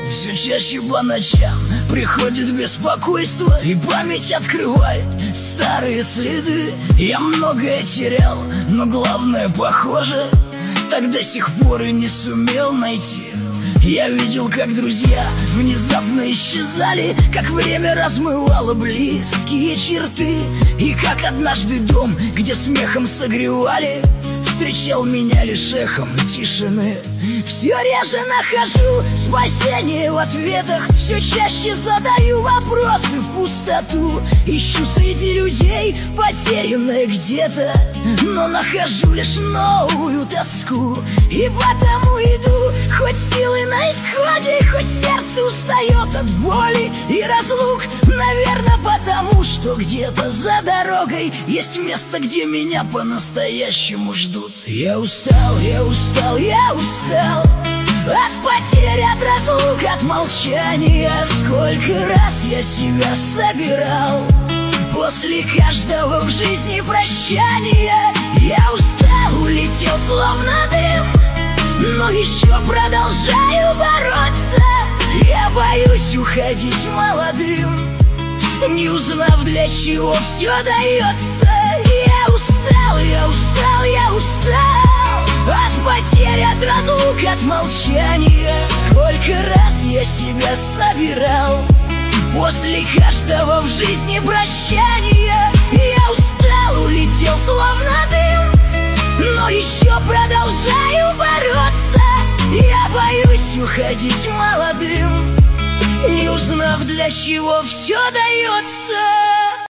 Все чаще по ночам приходит беспокойство, и память открывает старые следы. Я многое терял, но главное, похоже, так до сих пор и не сумел найти. Я видел, как друзья внезапно исчезали, как время размывало близкие черты, и как однажды дом, где смехом согревали, встречал меня лишь эхом тишины. Все реже нахожу спасение в ответах, все чаще задаю вопросы в пустоту. Ищу среди людей потерянное где-то, но нахожу лишь новую тоску. И потому иду, хоть силы на исходе, хоть сердце устает от боли и разлук. Наверное, потому что где-то за дорогой есть место, где меня по-настоящему ждут. Я устал, я устал, я устал от потерь, от разлук, от молчания. Сколько раз я себя собирал после каждого в жизни прощания. Я устал, улетел словно дым, но еще продолжаю бороться. Я боюсь уходить молодым, не узнав, для чего все дается. Я устал, я устал, я устал от потерь, от разлук, от молчания. Сколько раз я себя собирал после каждого в жизни прощания. Я устал, улетел словно дым, но еще продолжаю бороться. Я боюсь уходить молодым, не узнав, для чего все дается.